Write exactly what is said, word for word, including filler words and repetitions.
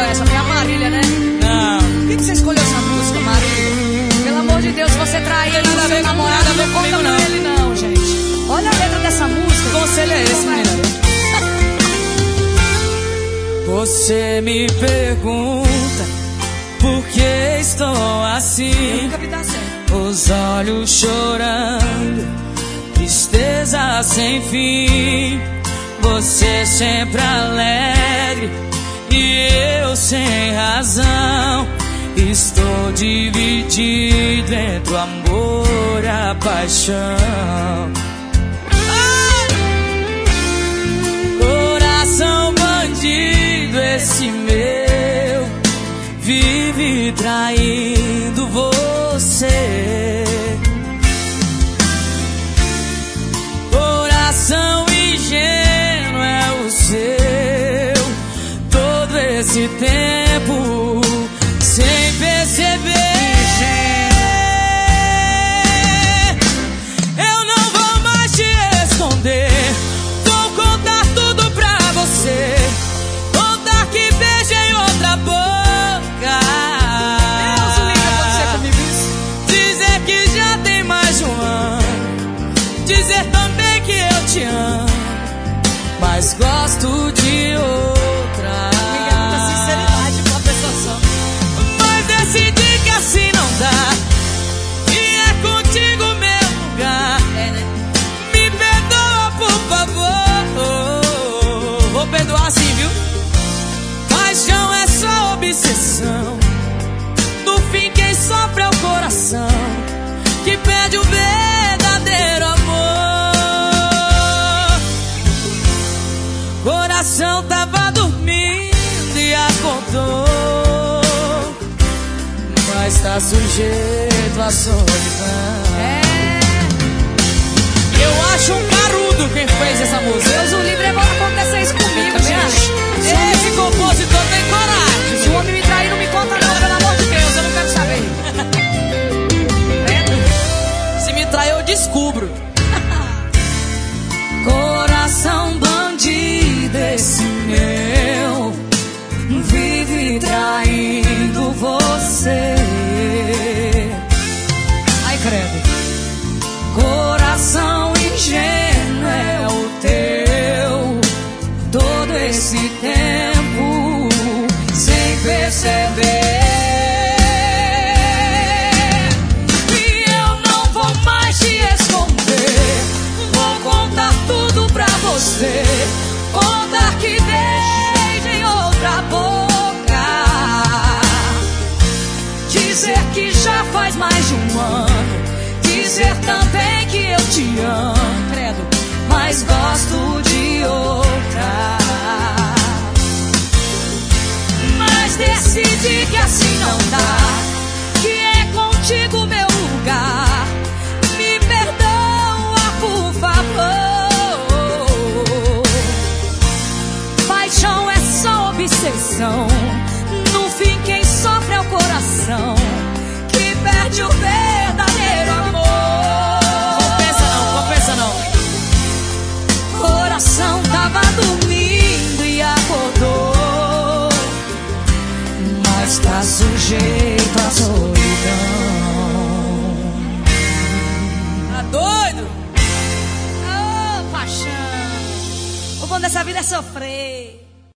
essa? Foi a Marília, né? Não. Por que, que você escolheu essa música, Marília? Pelo amor de Deus, você traiu o seu namorado, não conta comigo, com não. ele não, gente. Olha a letra dessa música. Que conselho é esse, menina? Você me pergunta por que estou assim, Nunca me dá certo. os olhos chorando, tristeza sem fim. Você sempre alegre e eu sem razão. Estou dividido entre o amor e a paixão. Coração bandido esse meu, vive traindo você. Coração ingênuo é o seu, todo esse tempo sem perceber. Eu não vou mais te esconder, vou contar tudo pra você. Contar que beijei outra boca. Deus, o livre acontecer comigo isso. Dizer que já tem mais de um ano. Dizer também que eu te amo, mas gosto de outra. Muita sinceridade com a pessoa só. Mas decidi que assim não dá, e é contigo meu lugar. É, né? Me perdoa, por favor. Vou perdoar sim, viu? Paixão é só obsessão. No fim quem sofre é o coração, que perde o verdadeiro amor. Coração tava dormindo e acordou, mas tá sujeito à solidão. É. Eu acho um carudo quem fez essa música. Deus, o livre vai acontecer isso comigo, gente. Se É. esse compositor tem coragem. Se o homem me trair, não me conta não, pelo amor de Deus, eu não quero saber. É. Se me trair, eu descubro. Coração bandido esse meu, vive traindo você. Ai, credo. Coração ingênuo é o teu, todo esse tempo sem perceber. E eu não vou mais te esconder, vou contar tudo pra você. Contar que beijei outra boca, dizer que já faz mais de um ano, dizer também que eu te amo, credo, mas gosto de outra. Mas decidi que assim não dá, que é contigo meu lugar. Me perdoa, por favor. Paixão é só obsessão, no fim quem sofre é o coração, que perde o verdadeiro amor. Compensa não, compensa não. Coração tava dormindo e acordou, mas tá sujeito à solidão. Tá doido? Ô, paixão, o bom dessa vida é sofrer.